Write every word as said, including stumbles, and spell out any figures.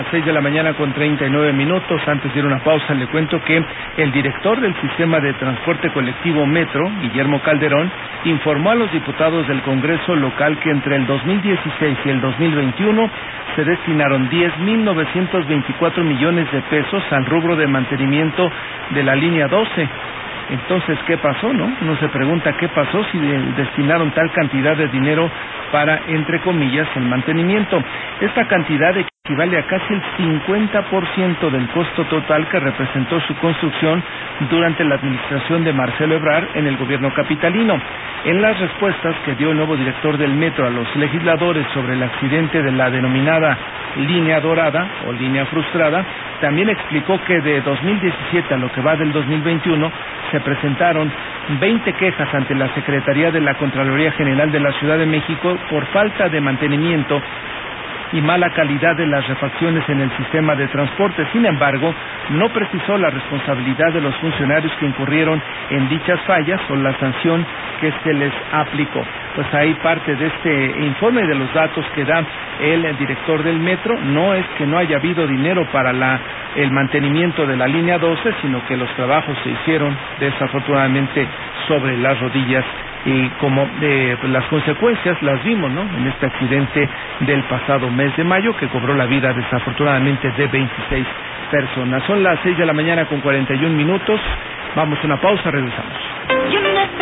seis de la mañana con treinta y nueve minutos. Antes de ir a una pausa, le cuento que el director del sistema de transporte colectivo Metro, Guillermo Calderón, informó a los diputados del Congreso local que entre el dos mil dieciséis y el dos mil veintiuno se destinaron diez mil novecientos veinticuatro millones de pesos al rubro de mantenimiento de la línea doce. Entonces, ¿qué pasó, no? Uno se pregunta qué pasó si destinaron tal cantidad de dinero para, entre comillas, el mantenimiento. Esta cantidad equivale a casi el cincuenta por ciento del costo total que representó su construcción durante la administración de Marcelo Ebrard en el gobierno capitalino. En las respuestas que dio el nuevo director del Metro a los legisladores sobre el accidente de la denominada línea dorada o línea frustrada, también explicó que de dos mil diecisiete a lo que va del dos mil veintiuno se presentaron veinte quejas ante la Secretaría de la Contraloría General de la Ciudad de México por falta de mantenimiento y mala calidad de las refacciones en el sistema de transporte. Sin embargo, no precisó la responsabilidad de los funcionarios que incurrieron en dichas fallas o la sanción que se les aplicó. Pues ahí parte de este informe de los datos que da el director del Metro. No es que no haya habido dinero para la el mantenimiento de la línea doce, sino que los trabajos se hicieron desafortunadamente sobre las rodillas. Y como eh, pues las consecuencias las vimos, ¿no?, en este accidente del pasado mes de mayo que cobró la vida desafortunadamente de veintiséis personas. Son las seis de la mañana con cuarenta y un minutos. Vamos a una pausa, regresamos.